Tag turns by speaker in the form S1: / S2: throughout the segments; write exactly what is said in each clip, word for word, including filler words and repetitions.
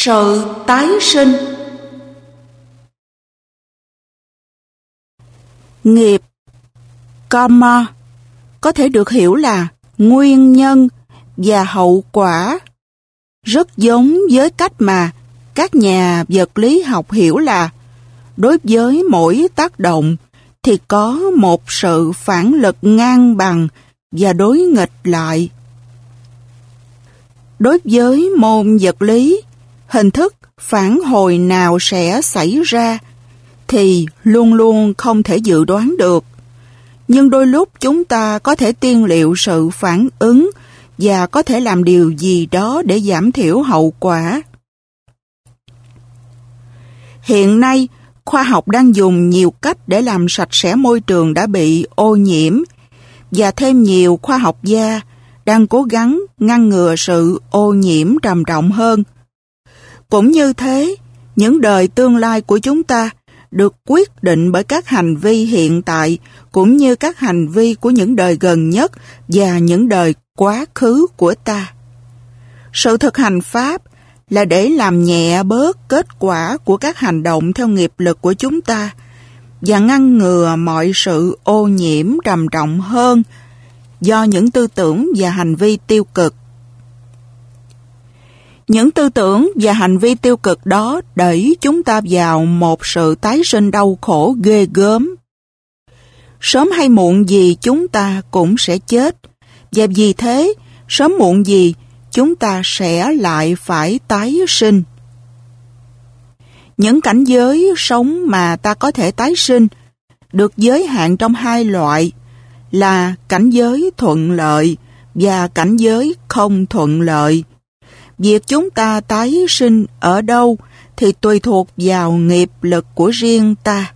S1: Sự tái sinh. Nghiệp karma có thể được hiểu là nguyên nhân và hậu quả, rất giống với cách mà các nhà vật lý học hiểu là đối với mỗi tác động thì có một sự phản lực ngang bằng và đối nghịch lại. Đối với môn vật lý, hình thức phản hồi nào sẽ xảy ra thì luôn luôn không thể dự đoán được. Nhưng đôi lúc chúng ta có thể tiên liệu sự phản ứng và có thể làm điều gì đó để giảm thiểu hậu quả. Hiện nay, khoa học đang dùng nhiều cách để làm sạch sẽ môi trường đã bị ô nhiễm, và thêm nhiều khoa học gia đang cố gắng ngăn ngừa sự ô nhiễm trầm trọng hơn. Cũng như thế, những đời tương lai của chúng ta được quyết định bởi các hành vi hiện tại cũng như các hành vi của những đời gần nhất và những đời quá khứ của ta. Sự thực hành Pháp là để làm nhẹ bớt kết quả của các hành động theo nghiệp lực của chúng ta và ngăn ngừa mọi sự ô nhiễm trầm trọng hơn do những tư tưởng và hành vi tiêu cực. Những tư tưởng và hành vi tiêu cực đó đẩy chúng ta vào một sự tái sinh đau khổ ghê gớm. Sớm hay muộn gì chúng ta cũng sẽ chết, và vì thế, sớm muộn gì chúng ta sẽ lại phải tái sinh. Những cảnh giới sống mà ta có thể tái sinh được giới hạn trong hai loại là cảnh giới thuận lợi và cảnh giới không thuận lợi. Việc chúng ta tái sinh ở đâu thì tùy thuộc vào nghiệp lực của riêng ta.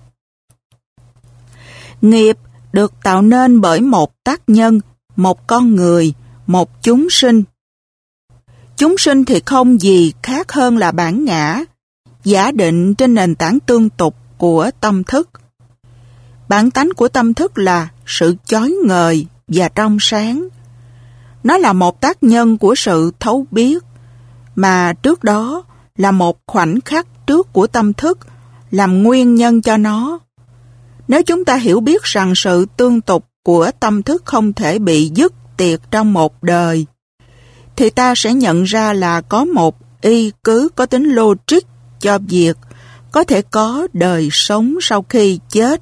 S1: Nghiệp được tạo nên bởi một tác nhân, một con người, một chúng sinh. Chúng sinh thì không gì khác hơn là bản ngã, giả định trên nền tảng tương tục của tâm thức. Bản tánh của tâm thức là sự chói ngời và trong sáng. Nó là một tác nhân của sự thấu biết, mà trước đó là một khoảnh khắc trước của tâm thức làm nguyên nhân cho nó. Nếu chúng ta hiểu biết rằng sự tương tục của tâm thức không thể bị dứt tiệt trong một đời, thì ta sẽ nhận ra là có một y cứ có tính logic cho việc có thể có đời sống sau khi chết.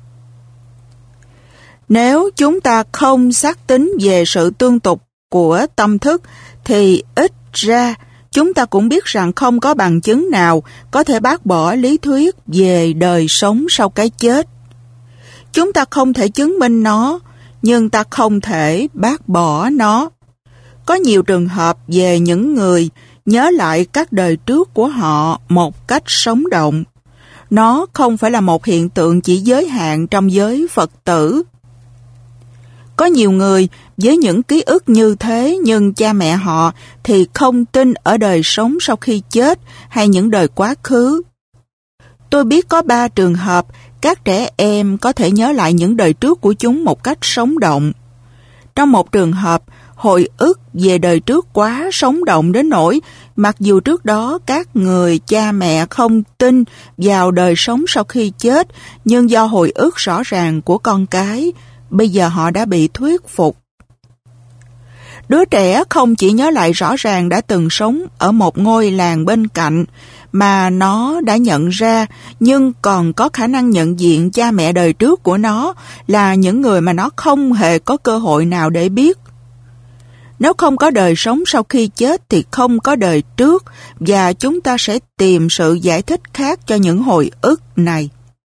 S1: Nếu chúng ta không xác tín về sự tương tục của tâm thức, thì ít ra chúng ta cũng biết rằng không có bằng chứng nào có thể bác bỏ lý thuyết về đời sống sau cái chết. Chúng ta không thể chứng minh nó, nhưng ta không thể bác bỏ nó. Có nhiều trường hợp về những người nhớ lại các đời trước của họ một cách sống động. Nó không phải là một hiện tượng chỉ giới hạn trong giới Phật tử. Có nhiều người với những ký ức như thế, nhưng cha mẹ họ thì không tin ở đời sống sau khi chết hay những đời quá khứ. Tôi biết có ba trường hợp các trẻ em có thể nhớ lại những đời trước của chúng một cách sống động. Trong một trường hợp, hồi ức về đời trước quá sống động đến nỗi mặc dù trước đó các người cha mẹ không tin vào đời sống sau khi chết, nhưng do hồi ức rõ ràng của con cái, bây giờ họ đã bị thuyết phục. Đứa trẻ không chỉ nhớ lại rõ ràng đã từng sống ở một ngôi làng bên cạnh mà nó đã nhận ra, nhưng còn có khả năng nhận diện cha mẹ đời trước của nó là những người mà nó không hề có cơ hội nào để biết. Nếu không có đời sống sau khi chết thì không có đời trước, và chúng ta sẽ tìm sự giải thích khác cho những hồi ức này.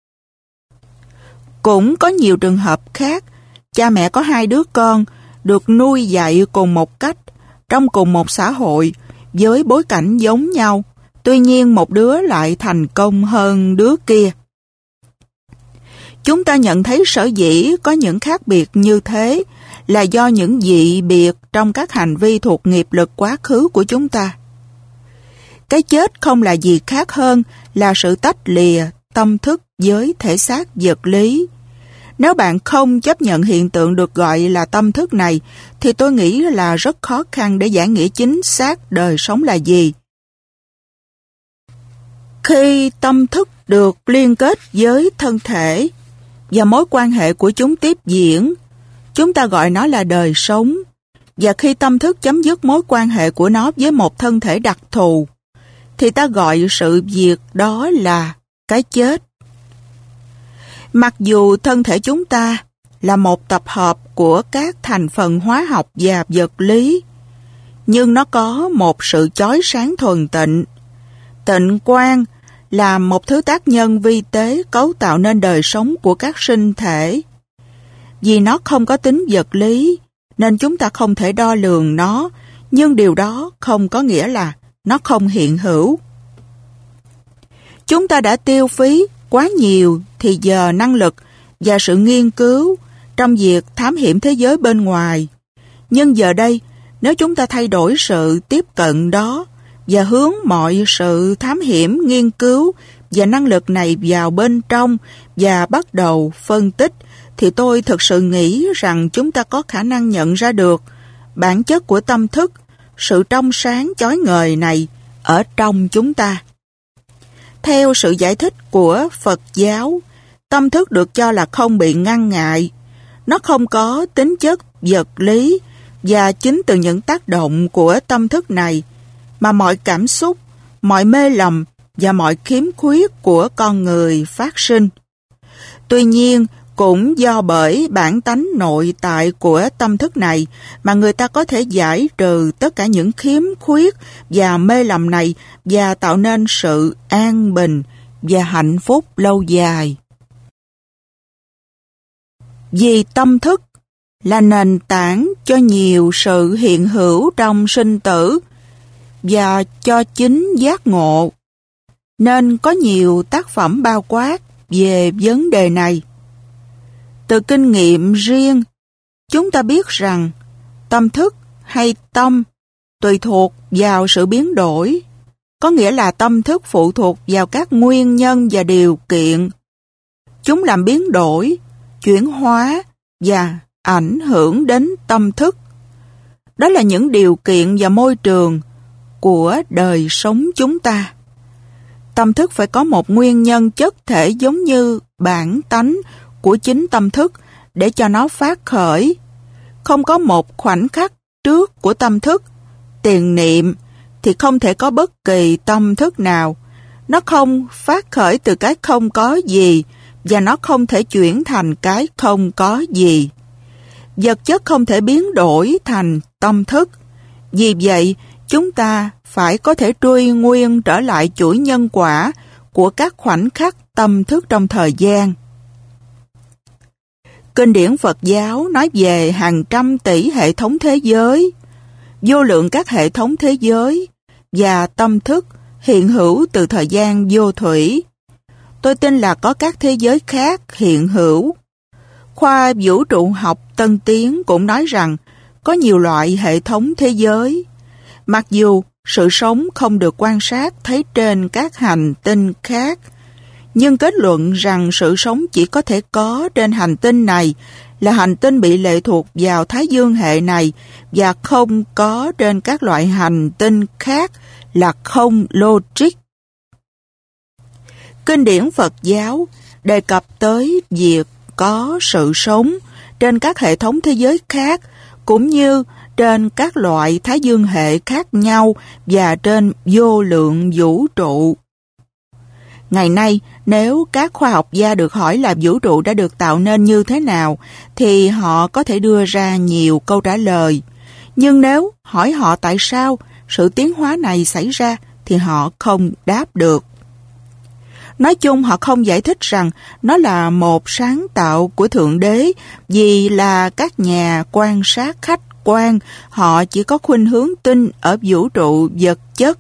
S1: Cũng có nhiều trường hợp khác, cha mẹ có hai đứa con được nuôi dạy cùng một cách, trong cùng một xã hội, với bối cảnh giống nhau, tuy nhiên một đứa lại thành công hơn đứa kia. Chúng ta nhận thấy sở dĩ có những khác biệt như thế là do những dị biệt trong các hành vi thuộc nghiệp lực quá khứ của chúng ta. Cái chết không là gì khác hơn là sự tách lìa tâm thức với thể xác vật lý. Nếu bạn không chấp nhận hiện tượng được gọi là tâm thức này, thì tôi nghĩ là rất khó khăn để giải nghĩa chính xác đời sống là gì. Khi tâm thức được liên kết với thân thể và mối quan hệ của chúng tiếp diễn, chúng ta gọi nó là đời sống. Và khi tâm thức chấm dứt mối quan hệ của nó với một thân thể đặc thù, thì ta gọi sự việc đó là cái chết. Mặc dù thân thể chúng ta là một tập hợp của các thành phần hóa học và vật lý, nhưng nó có một sự chói sáng thuần tịnh. Tịnh quang là một thứ tác nhân vi tế cấu tạo nên đời sống của các sinh thể. Vì nó không có tính vật lý, nên chúng ta không thể đo lường nó, nhưng điều đó không có nghĩa là nó không hiện hữu. Chúng ta đã tiêu phí quá nhiều thì giờ, năng lực và sự nghiên cứu trong việc thám hiểm thế giới bên ngoài. Nhưng giờ đây, nếu chúng ta thay đổi sự tiếp cận đó và hướng mọi sự thám hiểm, nghiên cứu và năng lực này vào bên trong và bắt đầu phân tích, thì tôi thực sự nghĩ rằng chúng ta có khả năng nhận ra được bản chất của tâm thức, sự trong sáng chói ngời này ở trong chúng ta. Theo sự giải thích của Phật giáo, tâm thức được cho là không bị ngăn ngại. Nó không có tính chất vật lý, và chính từ những tác động của tâm thức này mà mọi cảm xúc, mọi mê lầm và mọi khiếm khuyết của con người phát sinh. Tuy nhiên, cũng do bởi bản tánh nội tại của tâm thức này mà người ta có thể giải trừ tất cả những khiếm khuyết và mê lầm này và tạo nên sự an bình và hạnh phúc lâu dài. Vì tâm thức là nền tảng cho nhiều sự hiện hữu trong sinh tử và cho chính giác ngộ, nên có nhiều tác phẩm bao quát về vấn đề này. Từ kinh nghiệm riêng, chúng ta biết rằng tâm thức hay tâm tùy thuộc vào sự biến đổi, có nghĩa là tâm thức phụ thuộc vào các nguyên nhân và điều kiện. Chúng làm biến đổi, chuyển hóa và ảnh hưởng đến tâm thức. Đó là những điều kiện và môi trường của đời sống chúng ta. Tâm thức phải có một nguyên nhân chất thể giống như bản tánh của chính tâm thức để cho nó phát khởi. Không có một khoảnh khắc trước của tâm thức, tiền niệm, thì không thể có bất kỳ tâm thức nào. Nó không phát khởi từ cái không có gì và nó không thể chuyển thành cái không có gì. Vật chất không thể biến đổi thành tâm thức. Vì vậy, chúng ta phải có thể truy nguyên trở lại chuỗi nhân quả của các khoảnh khắc tâm thức trong thời gian. Kinh điển Phật giáo nói về hàng trăm tỷ hệ thống thế giới, vô lượng các hệ thống thế giới và tâm thức hiện hữu từ thời gian vô thủy. Tôi tin là có các thế giới khác hiện hữu. Khoa vũ trụ học tân tiến cũng nói rằng có nhiều loại hệ thống thế giới. Mặc dù sự sống không được quan sát thấy trên các hành tinh khác, nhưng kết luận rằng sự sống chỉ có thể có trên hành tinh này là hành tinh bị lệ thuộc vào Thái Dương hệ này và không có trên các loại hành tinh khác là không logic. Kinh điển Phật giáo đề cập tới việc có sự sống trên các hệ thống thế giới khác cũng như trên các loại Thái Dương hệ khác nhau và trên vô lượng vũ trụ. Ngày nay, nếu các khoa học gia được hỏi là vũ trụ đã được tạo nên như thế nào, thì họ có thể đưa ra nhiều câu trả lời. Nhưng nếu hỏi họ tại sao sự tiến hóa này xảy ra, thì họ không đáp được. Nói chung, họ không giải thích rằng nó là một sáng tạo của Thượng Đế, vì là các nhà quan sát khách quan, họ chỉ có khuynh hướng tin ở vũ trụ vật chất.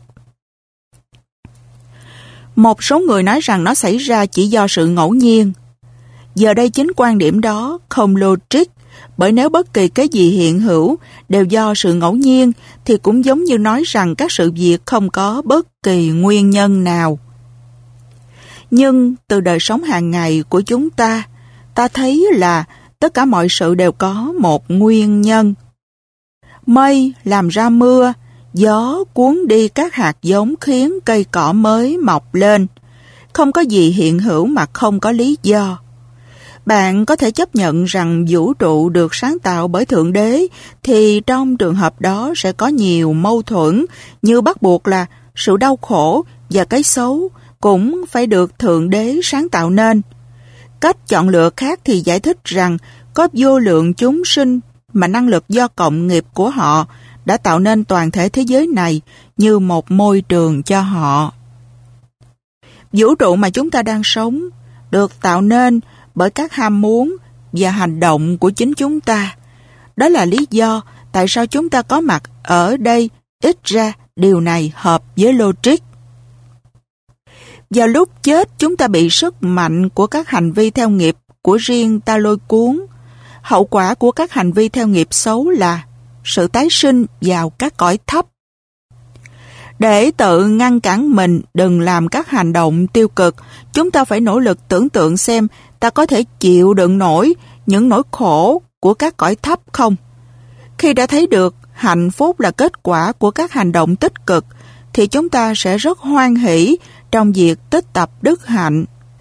S1: Một số người nói rằng nó xảy ra chỉ do sự ngẫu nhiên. Giờ đây chính quan điểm đó không logic, bởi nếu bất kỳ cái gì hiện hữu đều do sự ngẫu nhiên, thì cũng giống như nói rằng các sự việc không có bất kỳ nguyên nhân nào. Nhưng từ đời sống hàng ngày của chúng ta, ta thấy là tất cả mọi sự đều có một nguyên nhân. Mây làm ra mưa, Gió cuốn đi các hạt giống khiến cây cỏ mới mọc lên. Không có gì hiện hữu mà không có lý do. Bạn có thể chấp nhận rằng vũ trụ được sáng tạo bởi Thượng Đế, thì trong trường hợp đó sẽ có nhiều mâu thuẫn, như bắt buộc là sự đau khổ và cái xấu cũng phải được Thượng Đế sáng tạo nên. Cách chọn lựa khác thì giải thích rằng có vô lượng chúng sinh mà năng lực do cộng nghiệp của họ đã tạo nên toàn thể thế giới này như một môi trường cho họ. Vũ trụ mà chúng ta đang sống được tạo nên bởi các ham muốn và hành động của chính chúng ta. Đó là lý do tại sao chúng ta có mặt ở đây, ít ra điều này hợp với logic. Vào lúc chết, chúng ta bị sức mạnh của các hành vi theo nghiệp của riêng ta lôi cuốn. Hậu quả của các hành vi theo nghiệp xấu là sự tái sinh vào các cõi thấp. Để tự ngăn cản mình đừng làm các hành động tiêu cực, chúng ta phải nỗ lực tưởng tượng xem ta có thể chịu đựng nổi những nỗi khổ của các cõi thấp không. Khi đã thấy được hạnh phúc là kết quả của các hành động tích cực, thì chúng ta sẽ rất hoan hỷ trong việc tích tập đức hạnh.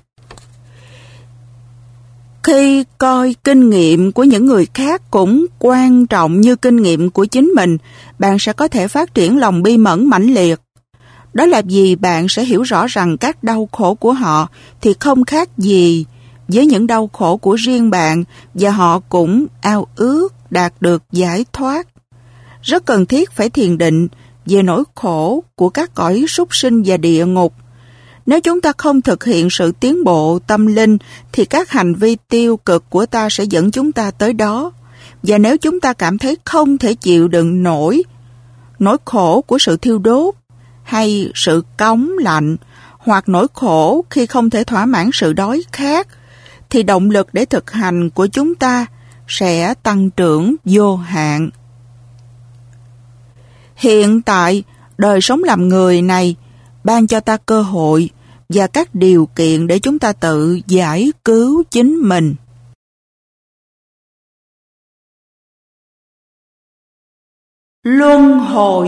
S1: Khi coi kinh nghiệm của những người khác cũng quan trọng như kinh nghiệm của chính mình, bạn sẽ có thể phát triển lòng bi mẫn mãnh liệt. Đó là vì bạn sẽ hiểu rõ rằng các đau khổ của họ thì không khác gì với những đau khổ của riêng bạn, và họ cũng ao ước đạt được giải thoát. Rất cần thiết phải thiền định về nỗi khổ của các cõi súc sinh và địa ngục. Nếu chúng ta không thực hiện sự tiến bộ tâm linh, thì các hành vi tiêu cực của ta sẽ dẫn chúng ta tới đó. Và nếu chúng ta cảm thấy không thể chịu đựng nổi nỗi khổ của sự thiêu đốt, hay sự cống lạnh, hoặc nỗi khổ khi không thể thỏa mãn sự đói khát, thì động lực để thực hành của chúng ta sẽ tăng trưởng vô hạn. Hiện tại, đời sống làm người này ban cho ta cơ hội và các điều kiện để chúng ta tự giải cứu chính mình. Luân hồi.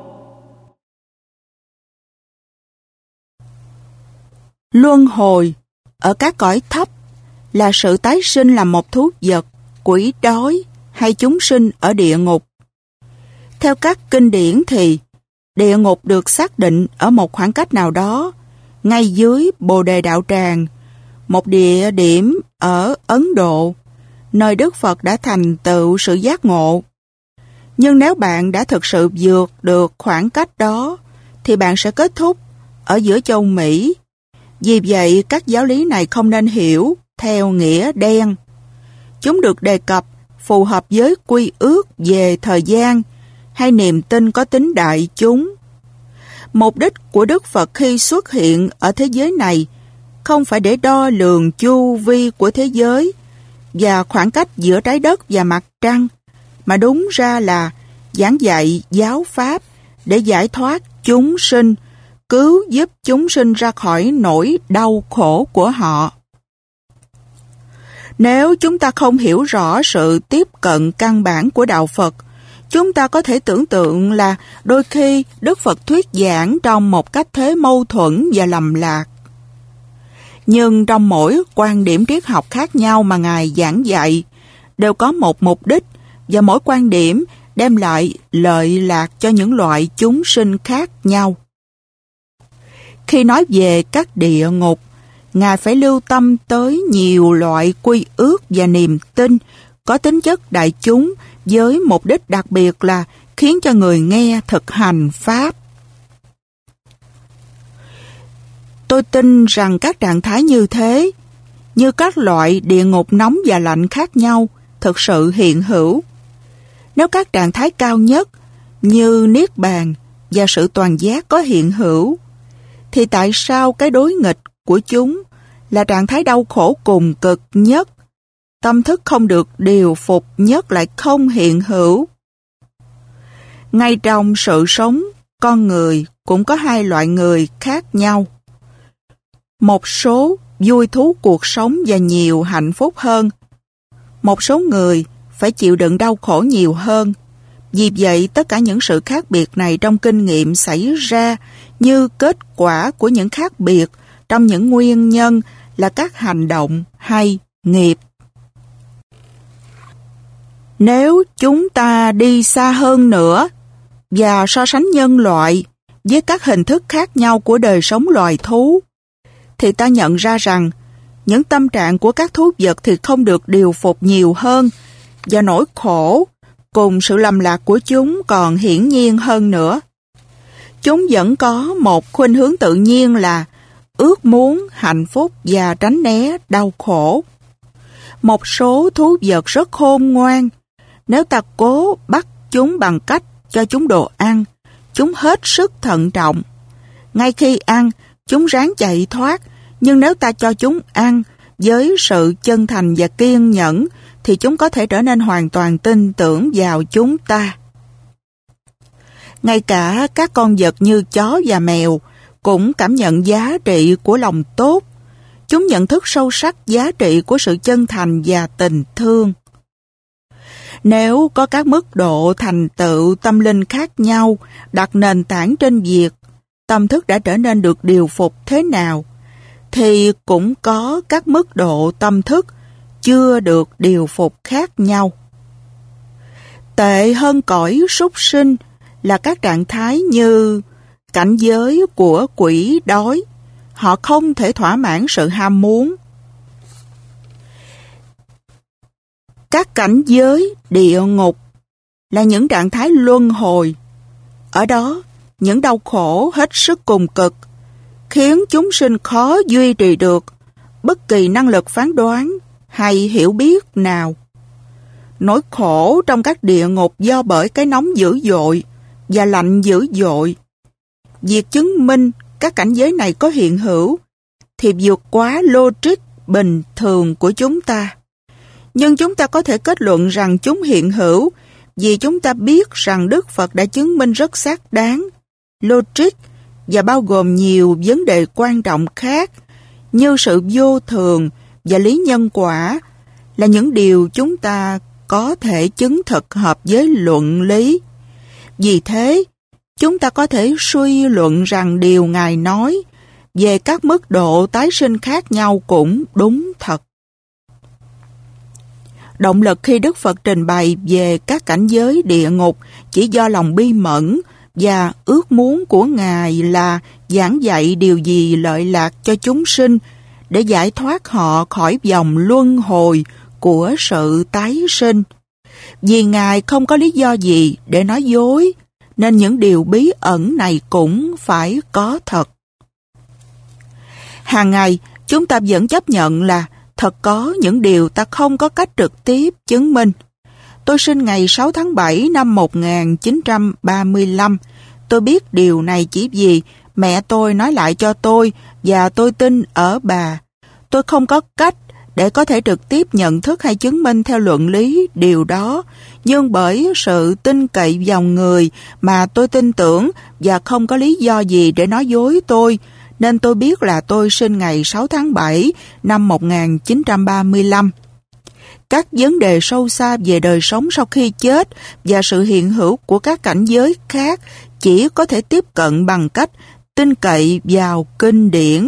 S1: Luân hồi ở các cõi thấp là sự tái sinh làm một thú vật, quỷ đói hay chúng sinh ở địa ngục. Theo các kinh điển thì địa ngục được xác định ở một khoảng cách nào đó, ngay dưới Bồ Đề Đạo Tràng, một địa điểm ở Ấn Độ, nơi Đức Phật đã thành tựu sự giác ngộ. Nhưng nếu bạn đã thực sự vượt được khoảng cách đó, thì bạn sẽ kết thúc ở giữa châu Mỹ. Vì vậy, các giáo lý này không nên hiểu theo nghĩa đen. Chúng được đề cập phù hợp với quy ước về thời gian hay niềm tin có tính đại chúng. Mục đích của Đức Phật khi xuất hiện ở thế giới này không phải để đo lường chu vi của thế giới và khoảng cách giữa trái đất và mặt trăng, mà đúng ra là giảng dạy giáo pháp để giải thoát chúng sinh, cứu giúp chúng sinh ra khỏi nỗi đau khổ của họ. Nếu chúng ta không hiểu rõ sự tiếp cận căn bản của Đạo Phật, chúng ta có thể tưởng tượng là đôi khi Đức Phật thuyết giảng trong một cách thế mâu thuẫn và lầm lạc. Nhưng trong mỗi quan điểm triết học khác nhau mà Ngài giảng dạy đều có một mục đích, và mỗi quan điểm đem lại lợi lạc cho những loại chúng sinh khác nhau. Khi nói về các địa ngục, Ngài phải lưu tâm tới nhiều loại quy ước và niềm tin có tính chất đại chúng, với mục đích đặc biệt là khiến cho người nghe thực hành Pháp. Tôi tin rằng các trạng thái như thế, như các loại địa ngục nóng và lạnh khác nhau, thực sự hiện hữu. Nếu các trạng thái cao nhất như Niết Bàn và sự toàn giác có hiện hữu, thì tại sao cái đối nghịch của chúng là trạng thái đau khổ cùng cực nhất, tâm thức không được điều phục nhất lại không hiện hữu? Ngay trong sự sống, con người cũng có hai loại người khác nhau. Một số vui thú cuộc sống và nhiều hạnh phúc hơn. Một số người phải chịu đựng đau khổ nhiều hơn, Vì vậy, tất cả những sự khác biệt này trong kinh nghiệm xảy ra như kết quả của những khác biệt trong những nguyên nhân là các hành động hay nghiệp. Nếu chúng ta đi xa hơn nữa và so sánh nhân loại với các hình thức khác nhau của đời sống loài thú, thì ta nhận ra rằng những tâm trạng của các thú vật thì không được điều phục nhiều hơn, và nỗi khổ cùng sự lầm lạc của chúng còn hiển nhiên hơn nữa. Chúng vẫn có một khuynh hướng tự nhiên là ước muốn hạnh phúc và tránh né đau khổ. Một số thú vật rất khôn ngoan. Nếu ta cố bắt chúng bằng cách cho chúng đồ ăn, chúng hết sức thận trọng. Ngay khi ăn, chúng ráng chạy thoát, nhưng nếu ta cho chúng ăn với sự chân thành và kiên nhẫn, thì chúng có thể trở nên hoàn toàn tin tưởng vào chúng ta. Ngay cả các con vật như chó và mèo cũng cảm nhận giá trị của lòng tốt. Chúng nhận thức sâu sắc giá trị của sự chân thành và tình thương. Nếu có các mức độ thành tựu tâm linh khác nhau đặt nền tảng trên việc tâm thức đã trở nên được điều phục thế nào, thì cũng có các mức độ tâm thức chưa được điều phục khác nhau. Tệ hơn cõi súc sinh là các trạng thái như cảnh giới của quỷ đói. Họ không thể thỏa mãn sự ham muốn. Các cảnh giới địa ngục là những trạng thái luân hồi. Ở đó, những đau khổ hết sức cùng cực khiến chúng sinh khó duy trì được bất kỳ năng lực phán đoán hay hiểu biết nào. Nỗi khổ trong các địa ngục do bởi cái nóng dữ dội và lạnh dữ dội. Việc chứng minh các cảnh giới này có hiện hữu thì vượt quá logic bình thường của chúng ta. Nhưng chúng ta có thể kết luận rằng chúng hiện hữu vì chúng ta biết rằng Đức Phật đã chứng minh rất xác đáng, logic và bao gồm nhiều vấn đề quan trọng khác như sự vô thường và lý nhân quả là những điều chúng ta có thể chứng thực hợp với luận lý. Vì thế, chúng ta có thể suy luận rằng điều Ngài nói về các mức độ tái sinh khác nhau cũng đúng thật. Động lực khi Đức Phật trình bày về các cảnh giới địa ngục chỉ do lòng bi mẫn và ước muốn của Ngài là giảng dạy điều gì lợi lạc cho chúng sinh để giải thoát họ khỏi vòng luân hồi của sự tái sinh. Vì Ngài không có lý do gì để nói dối, nên những điều bí ẩn này cũng phải có thật. Hàng ngày, chúng ta vẫn chấp nhận là thật có những điều ta không có cách trực tiếp chứng minh. Tôi sinh ngày sáu tháng bảy năm một nghìn chín trăm ba mươi lăm. Tôi biết điều này chỉ vì mẹ tôi nói lại cho tôi và tôi tin ở bà. Tôi không có cách để có thể trực tiếp nhận thức hay chứng minh theo luận lý điều đó, nhưng bởi sự tin cậy vào người mà tôi tin tưởng và không có lý do gì để nói dối tôi, nên tôi biết là tôi sinh ngày sáu tháng bảy năm một nghìn chín trăm ba mươi lăm. Các vấn đề sâu xa về đời sống sau khi chết và sự hiện hữu của các cảnh giới khác chỉ có thể tiếp cận bằng cách tin cậy vào kinh điển.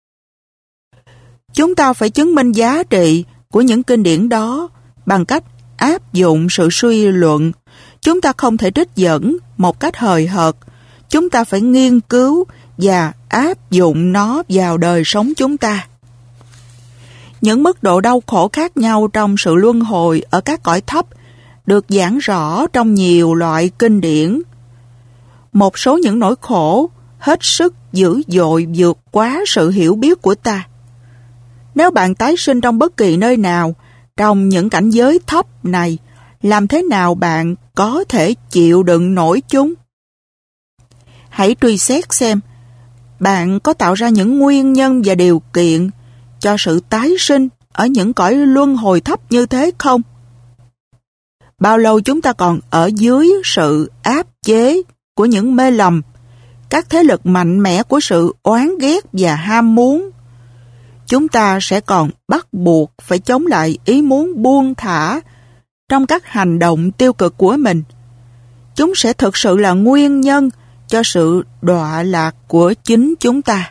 S1: Chúng ta phải chứng minh giá trị của những kinh điển đó bằng cách áp dụng sự suy luận. Chúng ta không thể trích dẫn một cách hời hợt. Chúng ta phải nghiên cứu và áp dụng nó vào đời sống chúng ta. Những mức độ đau khổ khác nhau trong sự luân hồi ở các cõi thấp được giảng rõ trong nhiều loại kinh điển. Một số những nỗi khổ hết sức dữ dội vượt quá sự hiểu biết của ta. Nếu bạn tái sinh trong bất kỳ nơi nào trong những cảnh giới thấp này, làm thế nào bạn có thể chịu đựng nổi chúng? Hãy truy xét xem bạn có tạo ra những nguyên nhân và điều kiện cho sự tái sinh ở những cõi luân hồi thấp như thế không? Bao lâu chúng ta còn ở dưới sự áp chế của những mê lầm, các thế lực mạnh mẽ của sự oán ghét và ham muốn? Chúng ta sẽ còn bắt buộc phải chống lại ý muốn buông thả trong các hành động tiêu cực của mình. chúng sẽ thực sự là nguyên nhân cho sự đọa lạc của chính chúng ta.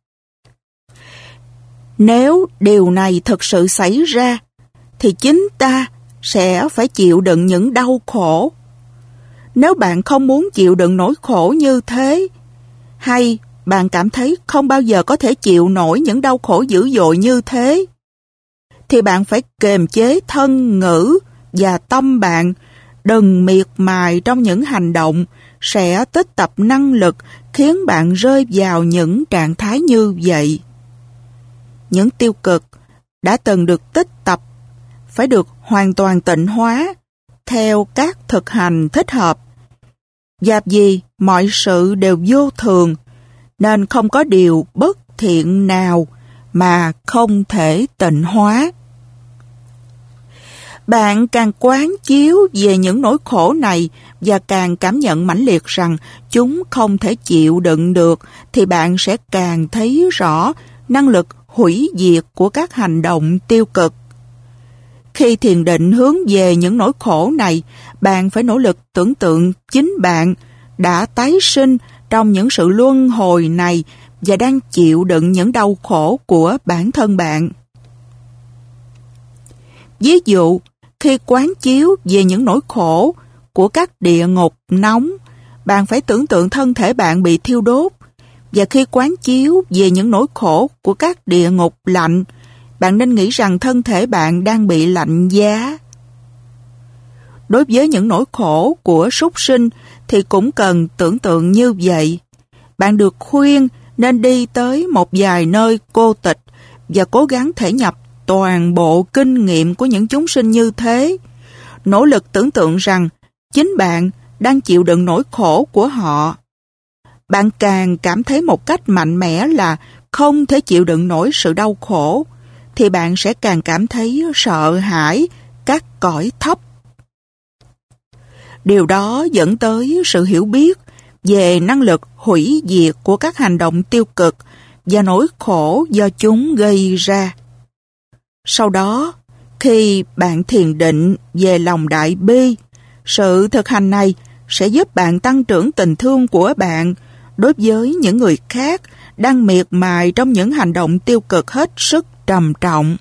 S1: Nếu điều này thực sự xảy ra, thì chính ta sẽ phải chịu đựng những đau khổ. Nếu bạn không muốn chịu đựng nỗi khổ như thế, hay bạn cảm thấy không bao giờ có thể chịu nổi những đau khổ dữ dội như thế, thì bạn phải kiềm chế thân ngữ và tâm bạn, đừng miệt mài trong những hành động sẽ tích tập năng lực khiến bạn rơi vào những trạng thái như vậy. Những tiêu cực đã từng được tích tập phải được hoàn toàn tịnh hóa theo các thực hành thích hợp. Dạp gì mọi sự đều vô thường, nên không có điều bất thiện nào mà không thể tịnh hóa. Bạn càng quán chiếu về những nỗi khổ này và càng cảm nhận mãnh liệt rằng chúng không thể chịu đựng được, thì bạn sẽ càng thấy rõ năng lực hủy diệt của các hành động tiêu cực. Khi thiền định hướng về những nỗi khổ này, bạn phải nỗ lực tưởng tượng chính bạn đã tái sinh trong những sự luân hồi này và đang chịu đựng những đau khổ của bản thân bạn. Ví dụ, khi quán chiếu về những nỗi khổ của các địa ngục nóng, bạn phải tưởng tượng thân thể bạn bị thiêu đốt. Và khi quán chiếu về những nỗi khổ của các địa ngục lạnh, bạn nên nghĩ rằng thân thể bạn đang bị lạnh giá. Đối với những nỗi khổ của súc sinh thì cũng cần tưởng tượng như vậy. Bạn được khuyên nên đi tới một vài nơi cô tịch và cố gắng thể nhập toàn bộ kinh nghiệm của những chúng sinh như thế. Nỗ lực tưởng tượng rằng chính bạn đang chịu đựng nỗi khổ của họ. Bạn càng cảm thấy một cách mạnh mẽ là không thể chịu đựng nổi sự đau khổ, thì bạn sẽ càng cảm thấy sợ hãi các cõi thấp. Điều đó dẫn tới sự hiểu biết về năng lực hủy diệt của các hành động tiêu cực và nỗi khổ do chúng gây ra. Sau đó, khi bạn thiền định về lòng đại bi, sự thực hành này sẽ giúp bạn tăng trưởng tình thương của bạn đối với những người khác đang miệt mài trong những hành động tiêu cực hết sức trầm trọng.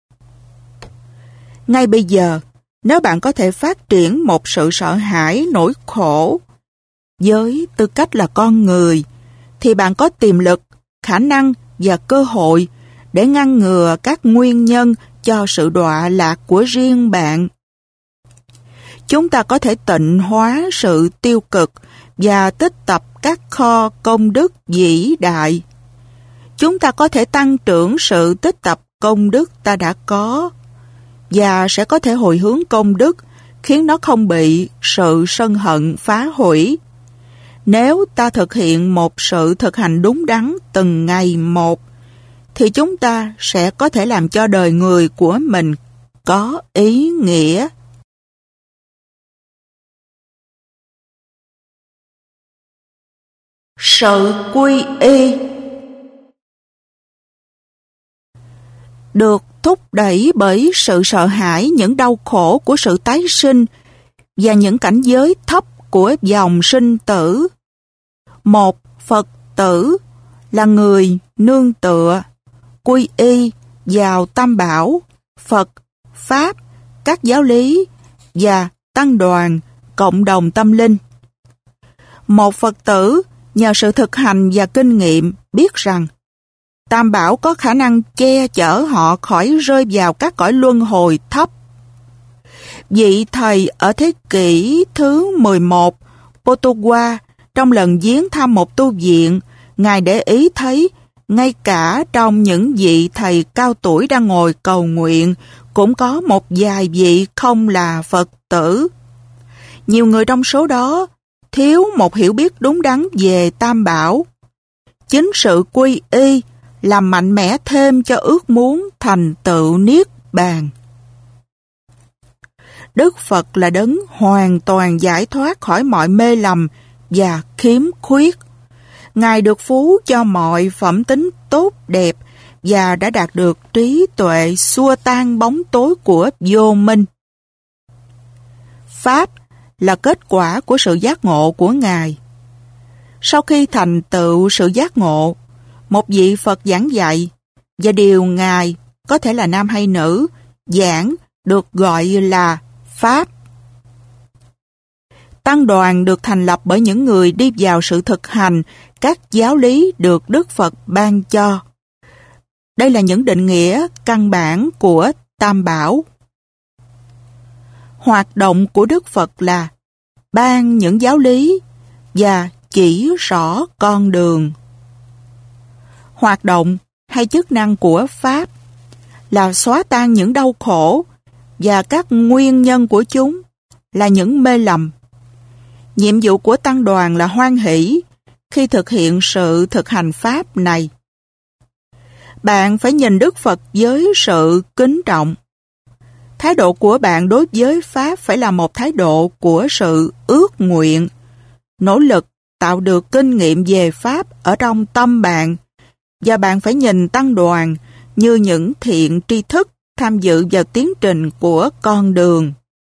S1: Ngay bây giờ, nếu bạn có thể phát triển một sự sợ hãi nỗi khổ với tư cách là con người, thì bạn có tiềm lực, khả năng và cơ hội để ngăn ngừa các nguyên nhân cho sự đọa lạc của riêng bạn. Chúng ta có thể tịnh hóa sự tiêu cực và tích tập các kho công đức vĩ đại. Chúng ta có thể tăng trưởng sự tích tập công đức ta đã có và sẽ có thể hồi hướng công đức khiến nó không bị sự sân hận phá hủy. Nếu ta thực hiện một sự thực hành đúng đắn từng ngày một, thì chúng ta sẽ có thể làm cho đời người của mình có ý nghĩa. Sự quy y được thúc đẩy bởi sự sợ hãi những đau khổ của sự tái sinh và những cảnh giới thấp của dòng sinh tử. Một Phật tử là người nương tựa, quy y vào Tam Bảo, Phật, Pháp, các giáo lý và tăng đoàn, cộng đồng tâm linh. Một Phật tử nhờ sự thực hành và kinh nghiệm biết rằng Tam Bảo có khả năng che chở họ khỏi rơi vào các cõi luân hồi thấp. Vị thầy ở thế kỷ thứ mười một, Potogua, trong lần viếng thăm một tu viện, Ngài để ý thấy ngay cả trong những vị thầy cao tuổi đang ngồi cầu nguyện cũng có một vài vị không là Phật tử. Nhiều người trong số đó thiếu một hiểu biết đúng đắn về Tam Bảo. Chính sự quy y làm mạnh mẽ thêm cho ước muốn thành tựu Niết Bàn. Đức Phật là đấng hoàn toàn giải thoát khỏi mọi mê lầm và khiếm khuyết. Ngài được phú cho mọi phẩm tính tốt đẹp và đã đạt được trí tuệ xua tan bóng tối của vô minh. Pháp là kết quả của sự giác ngộ của Ngài. Sau khi thành tựu sự giác ngộ, một vị Phật giảng dạy, và điều Ngài, có thể là nam hay nữ, giảng được gọi là Pháp. Tăng đoàn được thành lập bởi những người đi vào sự thực hành các giáo lý được Đức Phật ban cho. Đây là những định nghĩa căn bản của Tam Bảo. Hoạt động của Đức Phật là ban những giáo lý và chỉ rõ con đường. Hoạt động hay chức năng của Pháp là xóa tan những đau khổ và các nguyên nhân của chúng là những mê lầm. Nhiệm vụ của tăng đoàn là hoan hỷ khi thực hiện sự thực hành Pháp này. Bạn phải nhìn Đức Phật với sự kính trọng. Thái độ của bạn đối với Pháp phải là một thái độ của sự ước nguyện, nỗ lực tạo được kinh nghiệm về Pháp ở trong tâm bạn, và bạn phải nhìn tăng đoàn như những thiện tri thức tham dự vào tiến trình của con đường.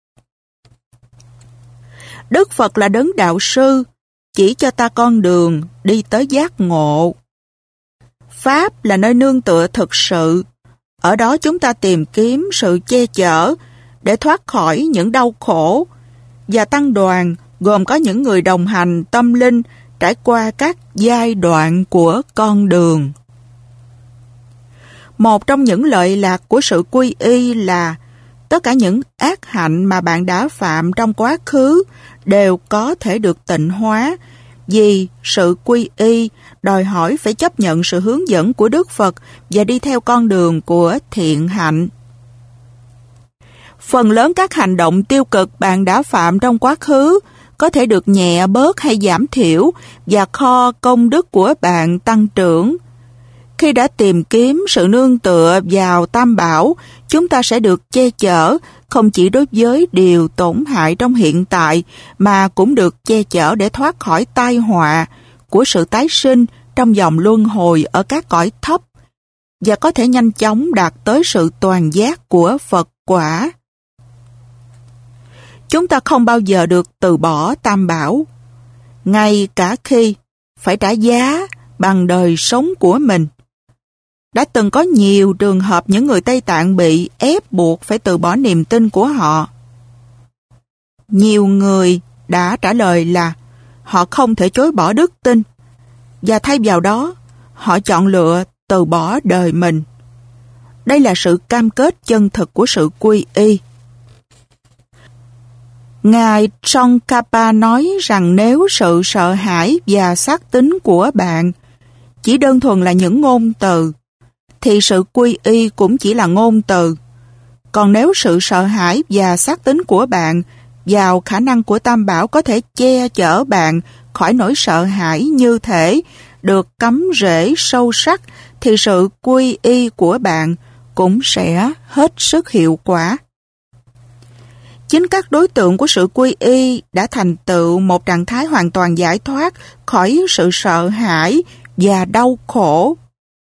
S1: Đức Phật là đấng đạo sư, chỉ cho ta con đường đi tới giác ngộ. Pháp là nơi nương tựa thực sự. Ở đó chúng ta tìm kiếm sự che chở để thoát khỏi những đau khổ, và tăng đoàn gồm có những người đồng hành tâm linh trải qua các giai đoạn của con đường. Một trong những lợi lạc của sự quy y là tất cả những ác hạnh mà bạn đã phạm trong quá khứ đều có thể được tịnh hóa, vì sự quy y đòi hỏi phải chấp nhận sự hướng dẫn của Đức Phật và đi theo con đường của thiện hạnh. Phần lớn các hành động tiêu cực bạn đã phạm trong quá khứ có thể được nhẹ bớt hay giảm thiểu, và kho công đức của bạn tăng trưởng. Khi đã tìm kiếm sự nương tựa vào Tam Bảo, chúng ta sẽ được che chở không chỉ đối với điều tổn hại trong hiện tại, mà cũng được che chở để thoát khỏi tai họa của sự tái sinh trong vòng luân hồi ở các cõi thấp, và có thể nhanh chóng đạt tới sự toàn giác của Phật quả. Chúng ta không bao giờ được từ bỏ Tam Bảo, ngay cả khi phải trả giá bằng đời sống của mình. Đã từng có nhiều trường hợp những người Tây Tạng bị ép buộc phải từ bỏ niềm tin của họ. Nhiều người đã trả lời là họ không thể chối bỏ đức tin, và thay vào đó, họ chọn lựa từ bỏ đời mình. Đây là sự cam kết chân thực của sự quy y. Ngài Tsongkhapa nói rằng nếu sự sợ hãi và xác tín của bạn chỉ đơn thuần là những ngôn từ, thì sự quy y cũng chỉ là ngôn từ. Còn nếu sự sợ hãi và xác tín của bạn vào khả năng của Tam Bảo có thể che chở bạn khỏi nỗi sợ hãi như thể được cắm rễ sâu sắc, thì sự quy y của bạn cũng sẽ hết sức hiệu quả. Chính các đối tượng của sự quy y đã thành tựu một trạng thái hoàn toàn giải thoát khỏi sự sợ hãi và đau khổ.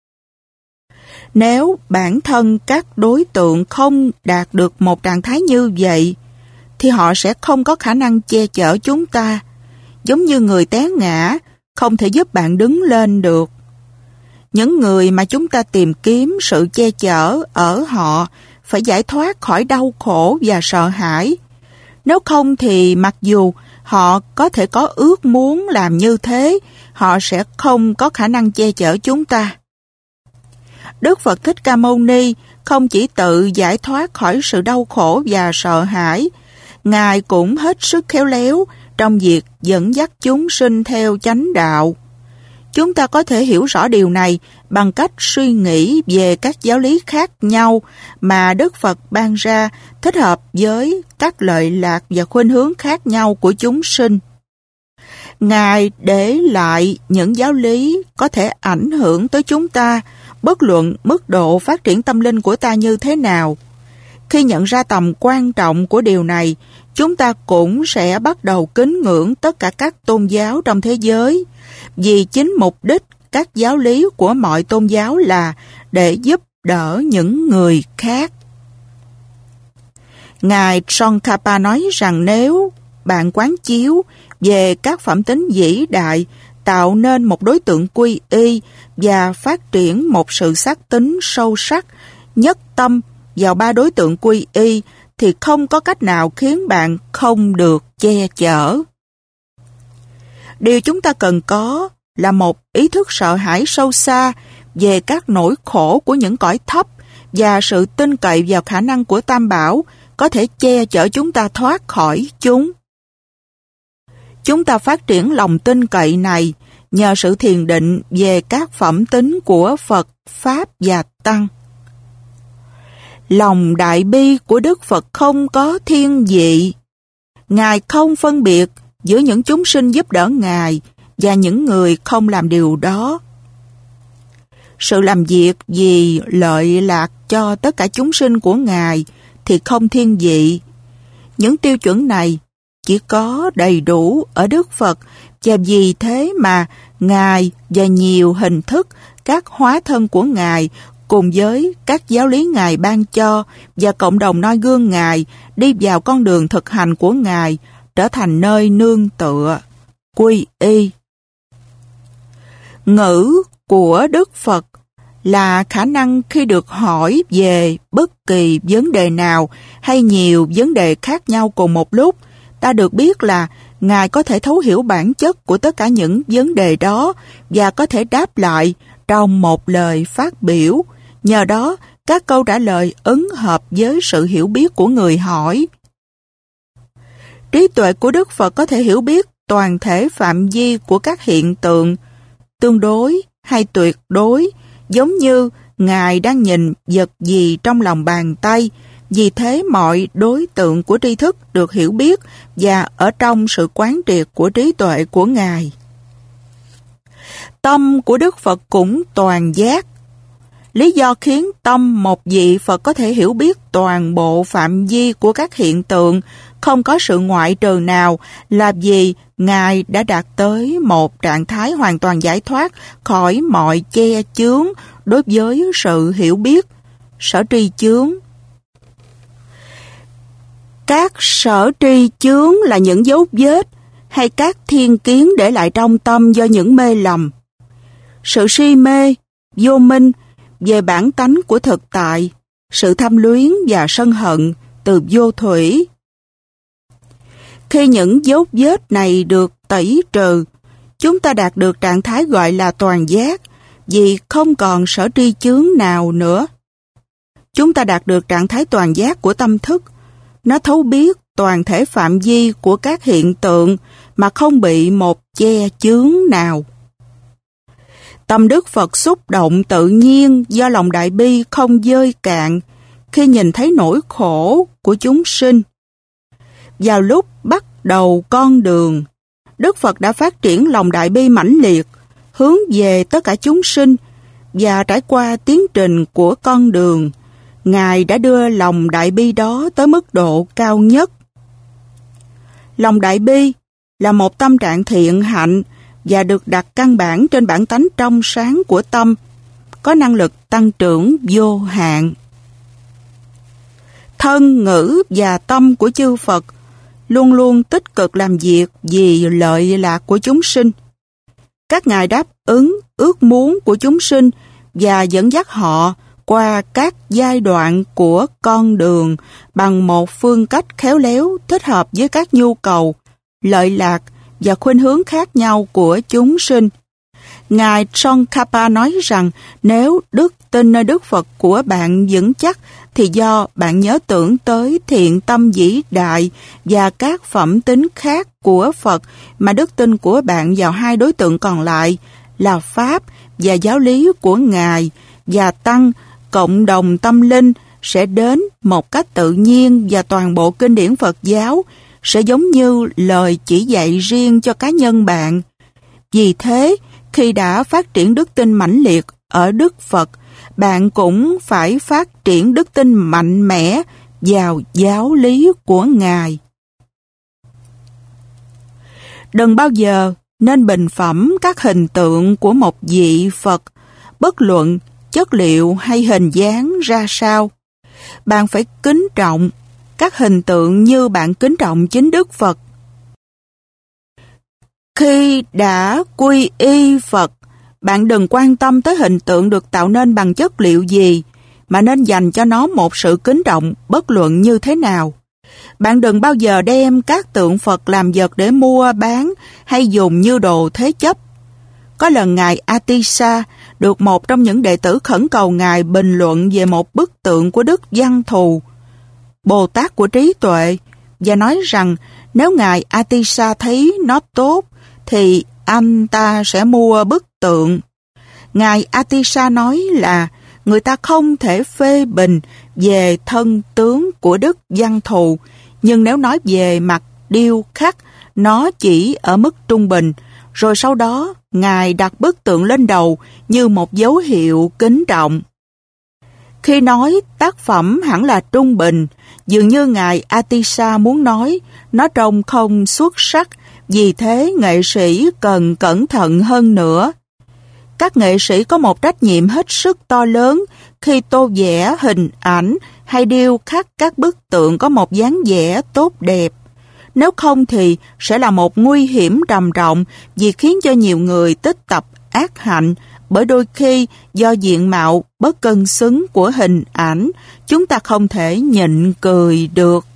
S1: Nếu bản thân các đối tượng không đạt được một trạng thái như vậy, thì họ sẽ không có khả năng che chở chúng ta, giống như người té ngã không thể giúp bạn đứng lên được. Những người mà chúng ta tìm kiếm sự che chở ở họ phải giải thoát khỏi đau khổ và sợ hãi. Nếu không thì mặc dù họ có thể có ước muốn làm như thế, họ sẽ không có khả năng che chở chúng ta. Đức Phật Thích Ca Mâu Ni không chỉ tự giải thoát khỏi sự đau khổ và sợ hãi, Ngài cũng hết sức khéo léo trong việc dẫn dắt chúng sinh theo chánh đạo. Chúng ta có thể hiểu rõ điều này bằng cách suy nghĩ về các giáo lý khác nhau mà Đức Phật ban ra thích hợp với các lợi lạc và khuynh hướng khác nhau của chúng sinh. Ngài để lại những giáo lý có thể ảnh hưởng tới chúng ta, bất luận mức độ phát triển tâm linh của ta như thế nào. Khi nhận ra tầm quan trọng của điều này, chúng ta cũng sẽ bắt đầu kính ngưỡng tất cả các tôn giáo trong thế giới, vì chính mục đích các giáo lý của mọi tôn giáo là để giúp đỡ những người khác. Ngài Tsongkhapa nói rằng nếu bạn quán chiếu về các phẩm tính vĩ đại, tạo nên một đối tượng quy y và phát triển một sự xác tín sâu sắc, nhất tâm vào ba đối tượng quy y, thì không có cách nào khiến bạn không được che chở. Điều chúng ta cần có là một ý thức sợ hãi sâu xa về các nỗi khổ của những cõi thấp và sự tin cậy vào khả năng của Tam Bảo có thể che chở chúng ta thoát khỏi chúng. Chúng ta phát triển lòng tin cậy này nhờ sự thiền định về các phẩm tính của Phật, Pháp và Tăng. Lòng đại bi của Đức Phật không có thiên vị. Ngài không phân biệt giữa những chúng sinh giúp đỡ Ngài và những người không làm điều đó. Sự làm việc vì lợi lạc cho tất cả chúng sinh của Ngài thì không thiên vị. Những tiêu chuẩn này chỉ có đầy đủ ở Đức Phật, và vì thế mà Ngài và nhiều hình thức các hóa thân của Ngài cùng với các giáo lý Ngài ban cho và cộng đồng noi gương Ngài đi vào con đường thực hành của Ngài trở thành nơi nương tựa, quy y. Ngữ của Đức Phật là khả năng khi được hỏi về bất kỳ vấn đề nào hay nhiều vấn đề khác nhau cùng một lúc, ta được biết là Ngài có thể thấu hiểu bản chất của tất cả những vấn đề đó và có thể đáp lại trong một lời phát biểu. Nhờ đó, các câu trả lời ứng hợp với sự hiểu biết của người hỏi. Trí tuệ của Đức Phật có thể hiểu biết toàn thể phạm vi của các hiện tượng, tương đối hay tuyệt đối, giống như Ngài đang nhìn vật gì trong lòng bàn tay. Vì thế mọi đối tượng của tri thức được hiểu biết và ở trong sự quán triệt của trí tuệ của Ngài. Tâm của Đức Phật cũng toàn giác. Lý do khiến tâm một vị Phật có thể hiểu biết toàn bộ phạm vi của các hiện tượng, không có sự ngoại trừ nào, là vì Ngài đã đạt tới một trạng thái hoàn toàn giải thoát khỏi mọi che chướng đối với sự hiểu biết, sở tri chướng. Các sở tri chướng là những dấu vết hay các thiên kiến để lại trong tâm do những mê lầm. Sự si mê, vô minh về bản tánh của thực tại, sự tham luyến và sân hận từ vô thủy. Khi những dấu vết này được tẩy trừ, chúng ta đạt được trạng thái gọi là toàn giác, vì không còn sở tri chướng nào nữa. Chúng ta đạt được trạng thái toàn giác của tâm thức. Nó thấu biết toàn thể phạm vi của các hiện tượng mà không bị một che chướng nào. Tâm Đức Phật xúc động tự nhiên do lòng đại bi không vơi cạn khi nhìn thấy nỗi khổ của chúng sinh. Vào lúc bắt đầu con đường, Đức Phật đã phát triển lòng đại bi mãnh liệt, hướng về tất cả chúng sinh, và trải qua tiến trình của con đường, Ngài đã đưa lòng đại bi đó tới mức độ cao nhất. Lòng đại bi là một tâm trạng thiện hạnh và được đặt căn bản trên bản tánh trong sáng của tâm, có năng lực tăng trưởng vô hạn. Thân, ngữ và tâm của chư Phật luôn luôn tích cực làm việc vì lợi lạc của chúng sinh. Các ngài đáp ứng ước muốn của chúng sinh và dẫn dắt họ qua các giai đoạn của con đường bằng một phương cách khéo léo thích hợp với các nhu cầu, lợi lạc và khuynh hướng khác nhau của chúng sinh. Ngài Tsongkhapa nói rằng nếu đức tin nơi Đức Phật của bạn vững chắc thì do bạn nhớ tưởng tới thiện tâm vĩ đại và các phẩm tính khác của Phật mà đức tin của bạn vào hai đối tượng còn lại là Pháp và giáo lý của Ngài và Tăng, cộng đồng tâm linh sẽ đến một cách tự nhiên, và toàn bộ kinh điển Phật giáo sẽ giống như lời chỉ dạy riêng cho cá nhân bạn. Vì thế, khi đã phát triển đức tin mãnh liệt ở Đức Phật, bạn cũng phải phát triển đức tin mạnh mẽ vào giáo lý của Ngài. Đừng bao giờ nên bình phẩm các hình tượng của một vị Phật, bất luận chất liệu hay hình dáng ra sao. Bạn phải kính trọng các hình tượng như bạn kính trọng chính Đức Phật. Khi đã quy y Phật, bạn đừng quan tâm tới hình tượng được tạo nên bằng chất liệu gì, mà nên dành cho nó một sự kính trọng bất luận như thế nào. Bạn đừng bao giờ đem các tượng Phật làm vật để mua, bán hay dùng như đồ thế chấp. Có lần Ngài Atisa được một trong những đệ tử khẩn cầu Ngài bình luận về một bức tượng của Đức Văn Thù, Bồ Tát của trí tuệ, và nói rằng nếu Ngài Atisa thấy nó tốt, thì anh ta sẽ mua bức tượng. Ngài Atisa nói là người ta không thể phê bình về thân tướng của Đức Văn Thù, nhưng nếu nói về mặt điêu khắc, nó chỉ ở mức trung bình, rồi sau đó Ngài đặt bức tượng lên đầu như một dấu hiệu kính trọng. Khi nói tác phẩm hẳn là trung bình, dường như Ngài Atisa muốn nói nó trông không xuất sắc, vì thế nghệ sĩ cần cẩn thận hơn nữa. Các nghệ sĩ có một trách nhiệm hết sức to lớn khi tô vẽ hình ảnh hay điêu khắc các bức tượng có một dáng vẻ tốt đẹp. Nếu không thì sẽ là một nguy hiểm trầm trọng, vì khiến cho nhiều người tích tập ác hạnh, bởi đôi khi do diện mạo bất cân xứng của hình ảnh, chúng ta không thể nhịn cười được.